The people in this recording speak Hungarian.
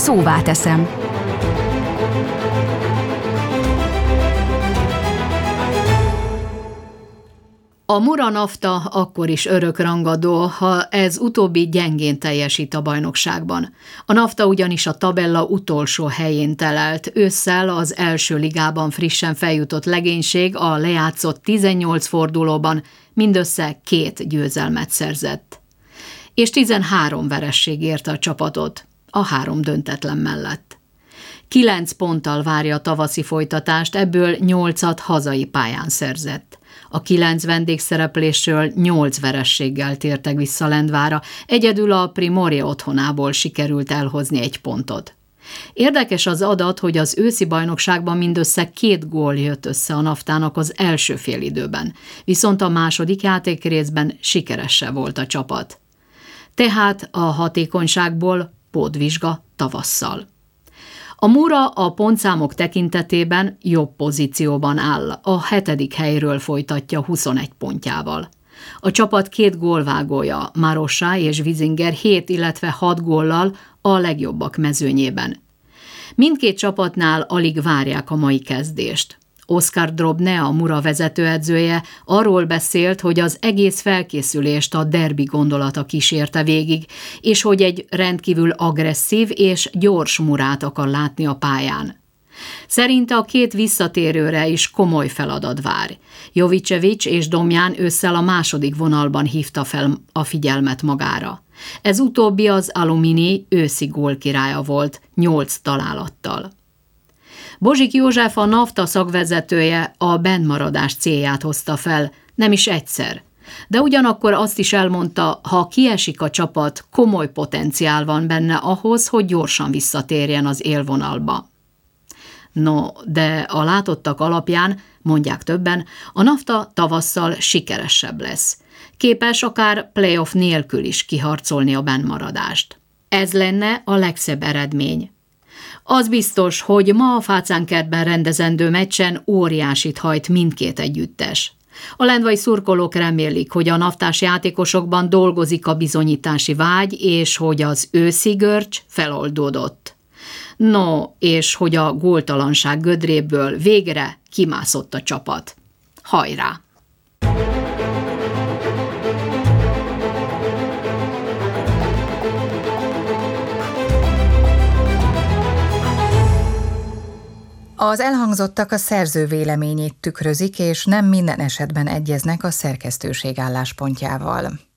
Szóvá teszem. A Mura Nafta akkor is örökrangadó, ha ez utóbbi gyengén teljesít a bajnokságban. A Nafta ugyanis a tabella utolsó helyén telelt. Ősszel az első ligában frissen feljutott legénység a lejátszott 18 fordulóban mindössze 2 győzelmet szerzett. És 13 veresség érte a csapatot, a 3 döntetlen mellett. 9 ponttal várja a tavaszi folytatást, ebből 8-at hazai pályán szerzett. A 9 vendégszereplésről 8 verességgel tértek vissza Lendvára, egyedül a Primorje otthonából sikerült elhozni 1 pontot. Érdekes az adat, hogy az őszi bajnokságban mindössze 2 gól jött össze a Naftának az első félidőben, viszont a második játékrészben sikeresebb volt a csapat. Tehát a hatékonyságból pótvizsga tavasszal. A Mura a pontszámok tekintetében jobb pozícióban áll, a 7. helyről folytatja 21 pontjával. A csapat 2 gólvágója, Marossá és Vizinger 7, illetve 6 góllal a legjobbak mezőnyében. Mindkét csapatnál alig várják a mai kezdést. Oskar Drobne, a Mura vezetőedzője arról beszélt, hogy az egész felkészülést a derbi gondolata kísérte végig, és hogy egy rendkívül agresszív és gyors Murát akar látni a pályán. Szerinte a 2 visszatérőre is komoly feladat vár. Jovicevic és Domján ősszel a második vonalban hívta fel a figyelmet magára. Ez utóbbi az Alumini őszi gólkirálya volt, 8 találattal. Bozsik József, a Nafta szakvezetője a bennmaradás célját hozta fel, nem is egyszer. De ugyanakkor azt is elmondta, ha kiesik a csapat, komoly potenciál van benne ahhoz, hogy gyorsan visszatérjen az élvonalba. No, de a látottak alapján, mondják többen, a Nafta tavasszal sikeresebb lesz. Képes akár playoff nélkül is kiharcolni a bennmaradást. Ez lenne a legszebb eredmény. Az biztos, hogy ma a Fácánkertben rendezendő meccsen óriásit hajt mindkét együttes. A lendvai szurkolók remélik, hogy a naftás játékosokban dolgozik a bizonyítási vágy, és hogy az őszi görcs feloldódott. No, és hogy a góltalanság gödréből végre kimászott a csapat. Hajrá! Az elhangzottak a szerző véleményét tükrözik, és nem minden esetben egyeznek a szerkesztőség álláspontjával.